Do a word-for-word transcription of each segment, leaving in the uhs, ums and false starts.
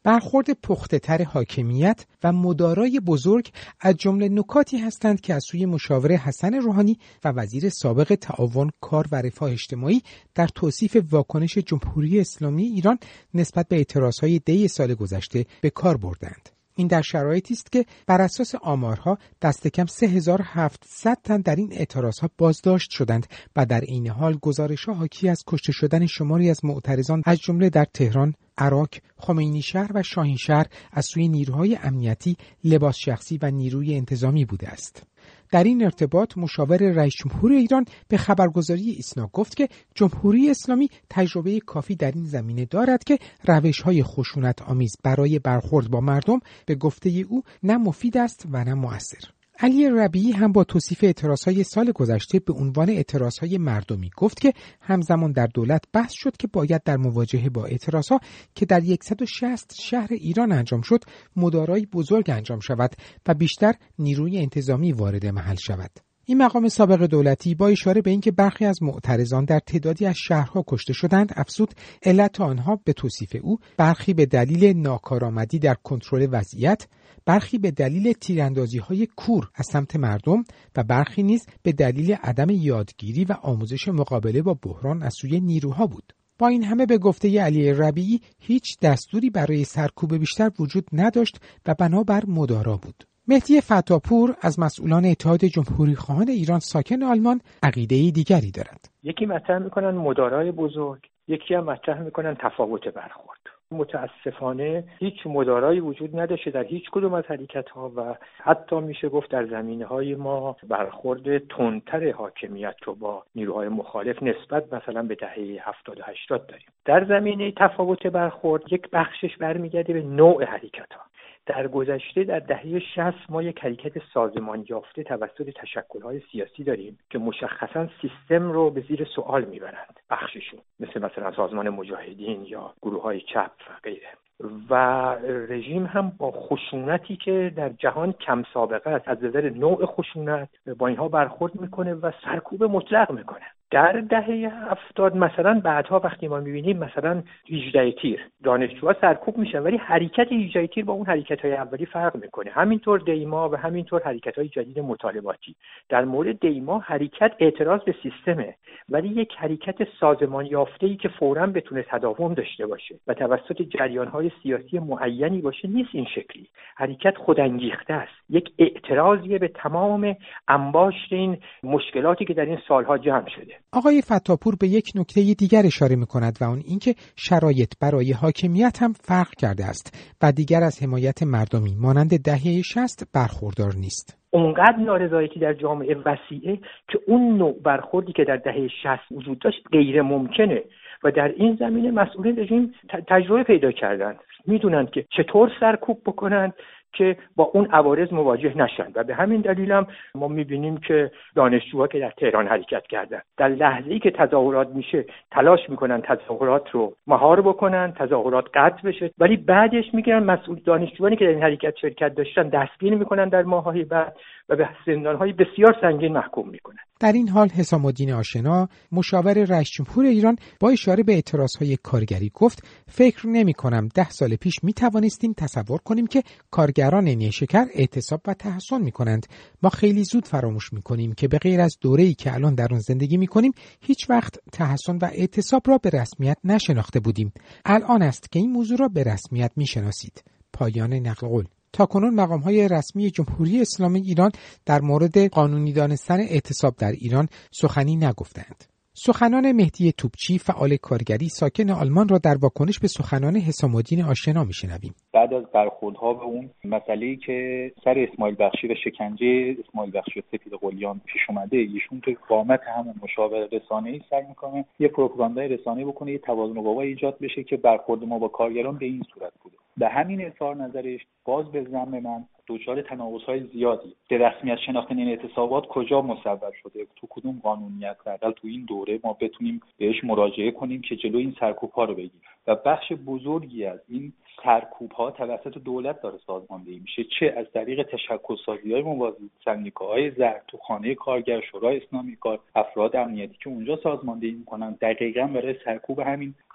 برخورد پخته‌تر حاکمیت و مدارای بزرگ از جمله نکاتی هستند که از سوی مشاور حسن روحانی و وزیر سابق تعاون، کار و رفاه اجتماعی در توصیف واکنش جمهوری اسلامی ایران نسبت به اعتراضهای دی سال گذشته به کار بردند. این در شرایطی است که بر اساس آمارها دست کم سه هزار و هفتصد تن در این اعتراضها بازداشت شدند و در این حال گزارش‌ها حاکی از کشته شدن شماری از معترضان از جمله در تهران، عراق، خمینی شهر و شاهین شهر از سوی نیروهای امنیتی، لباس شخصی و نیروی انتظامی بوده است. در این ارتباط مشاور رئیس جمهور ایران به خبرگزاری ایسنا گفت که جمهوری اسلامی تجربه کافی در این زمینه دارد که روش‌های خشونت آمیز برای برخورد با مردم به گفته او نه مفید است و نه مؤثر. علی ربیعی هم با توصیف اعتراضهای سال گذشته به عنوان اعتراضهای مردمی گفت که همزمان در دولت بحث شد که باید در مواجهه با اعتراضها که در صد و شصت شهر ایران انجام شد مدارای بزرگ انجام شود و بیشتر نیروی انتظامی وارد محل شود. این مقام سابق دولتی با اشاره به اینکه برخی از معترضان در تعدادی از شهرها کشته شدند افزود علت آنها به توصیف او برخی به دلیل ناکارآمدی در کنترل وضعیت، برخی به دلیل تیراندازی‌های کور از سمت مردم و برخی نیز به دلیل عدم یادگیری و آموزش مقابله با بحران از سوی نیروها بود. با این همه به گفته علی ربیعی هیچ دستوری برای سرکوب بیشتر وجود نداشت و بنابر مدارا بود. مهدی فتاپور از مسئولان اتحاد جمهوری خواهان ایران ساکن آلمان عقیده‌ای دیگری دارد. یکی مطرح میکنن مدارای بزرگ، یکی هم مطرح میکنن تفاوت برخورد. متاسفانه هیچ مدارایی وجود نداشته در هیچ کدوم از حرکت‌ها و حتی میشه گفت در زمینه‌های ما برخورد تندتر حاکمیت رو با نیروهای مخالف نسبت مثلا به دهه هفتاد و هشتاد داریم. در زمینه تفاوت برخورد یک بخشش برمیگرده به نوع حرکت‌ها. در گذشته در دهه شصت ما یک حرکت سازمان یافته توسط تشکل‌های سیاسی داریم که مشخصاً سیستم رو به زیر سوال میبرند بخششون، مثل مثلا سازمان مجاهدین یا گروه‌های چپ و غیره. و رژیم هم با خشونتی که در جهان کم سابقه است از نظر نوع خشونت با اینها برخورد میکنه و سرکوب مطلق میکنه. در دهه هفتاد مثلا بعدها وقتی ما میبینیم مثلا هجده تیر دانشجوها سرکوب میشن ولی حرکت هجده تیر با اون حرکت‌های اولی فرق میکنه. همینطور دیما و همینطور حرکت‌های جدید مطالباتی. در مورد دیما حرکت اعتراض به سیستمه ولی یک حرکت سازمان یافته‌ای که فوراً بتونه تداوم داشته باشه و توسط جریان‌های سیاسی معینی باشه نیست. این شکلی حرکت خودانگیخته است، یک اعتراضیه به تمام انباشت این مشکلاتی که در این سالها جمع شده. آقای فتاپور به یک نکته دیگر اشاره می‌کند و اون اینکه شرایط برای حاکمیت هم فرق کرده است و دیگر از حمایت مردمی مانند دهه شصت برخوردار نیست. اونقدر نارضایتی در جامعه وسیعه که اون نوع برخوردی که در دهه شصت وجود داشت غیر ممکنه و در این زمینه مسئولین رژیم تجربه پیدا کردن، میدونن که چطور سرکوب بکنن که با اون عوارض مواجه نشن و به همین دلیل هم ما میبینیم که دانشجوها که در تهران حرکت کردن در لحظه‌ای که تظاهرات میشه تلاش میکنن تظاهرات رو مهار بکنن، تظاهرات قطع بشه، ولی بعدش میگیرن مسئول دانشجوانی که در این حرکت شرکت داشتن دستگیر میکنن در ماه‌های بعد و به زندان‌های بسیار سنگین محکوم میکنن. در این حال حسام الدین آشنا مشاور رئیس جمهور ایران با اشاره به اعتراضهای کارگری گفت فکر نمی‌کنم ده سال پیش می‌توانستیم تصور کنیم که کارگران نیشکر اعتصاب و تحصن می‌کنند. ما خیلی زود فراموش می‌کنیم که به غیر از دوره‌ای که الان در آن زندگی می‌کنیم هیچ وقت تحصن و اعتصاب را به رسمیت نشناخته بودیم. الان است که این موضوع را به رسمیت می‌شناسید. پایان نقل قول. تاکنون مقام‌های رسمی جمهوری اسلامی ایران در مورد قانونی دانستن اعتصاب در ایران سخنی نگفتند. سخنان مهدی توپچی فعال کارگری ساکن آلمان را در واکنش به سخنان حسام الدین آشنا می‌شنویم. بعد از برخوردها به اون مسئله‌ای که سر اسماعیل بخشی و شکنجه اسماعیل بخشی و سپید قلیان پیش اومده، ایشون تو قامت همون مشاور رسانه‌ای سعی می‌کنه یه پروپاگاندای رسانه‌ای بکنه، یه توازن قوا ایجاد بشه که برخورد ما با کارگران به این صورت بوده. به همین اظهار نظرش باز به ذم من دچار تناقض‌های زیادی به رسمیت شناختن این اعتصابات کجا مصور شده، تو کدوم قانونیت حداقل تو این دوره ما بتونیم بهش مراجعه کنیم که جلوی این سرکوب‌ها رو بگیریم و بخش بزرگی از این سرکوب‌ها توسط دولت داره سازماندهی میشه، چه از طریق تشکل‌سازی‌های موازی، سندیکاهای زرد تو خانه کارگر، شورای اسلامی کار، افراد امنیتی که اونجا سازماندهی میکنن دقیقاً برای سرکوب همین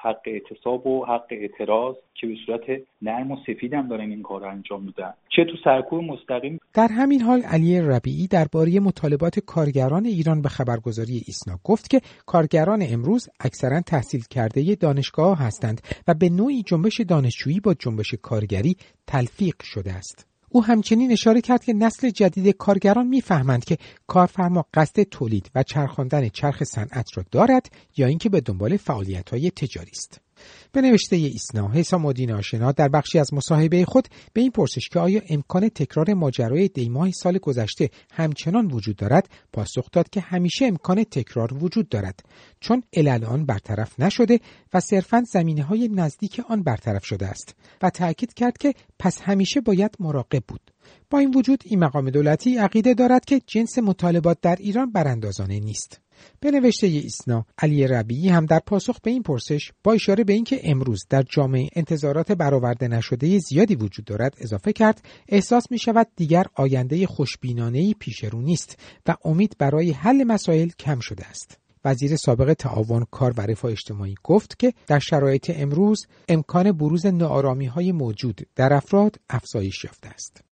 حق اعتصاب و حق اعتراض که به صورت نرم و سفید هم دارن این کار رو انجام میدن، چه تو سرکوب مستقیم. در همین حال علی ربیعی درباره مطالبات کارگران ایران به خبرگزاری ایسنا گفت که کارگران امروز اکثرا تحصیل کرده دانشگاه هستند و به نوعی جنبش دانشجویی با جنبش کارگری تلفیق شده است. او همچنین اشاره کرد که نسل جدید کارگران می‌فهمند که کارفرما قصد تولید و چرخاندن چرخ صنعت را دارد یا اینکه به دنبال فعالیت‌های تجاری است. به نوشته ایسنا، حسام الدین آشنا در بخشی از مصاحبه خود به این پرسش که آیا امکان تکرار ماجرای دیماه سال گذشته همچنان وجود دارد، پاسخ داد که همیشه امکان تکرار وجود دارد، چون علل آن برطرف نشده و صرفاً زمینه‌های نزدیک آن برطرف شده است و تأکید کرد که پس همیشه باید مراقب بود. با این وجود این مقام دولتی عقیده دارد که جنس مطالبات در ایران براندازانه نیست. به نوشته ایسنا، علی ربیعی هم در پاسخ به این پرسش با اشاره به اینکه امروز در جامعه انتظارات برآورده نشده زیادی وجود دارد اضافه کرد احساس می شود دیگر آینده خوشبینانه‌ای پیش رو نیست و امید برای حل مسائل کم شده است. وزیر سابق تعاون، کار و رفاه اجتماعی گفت که در شرایط امروز امکان بروز ناآرامی‌های موجود در افراد افزایش یافته است.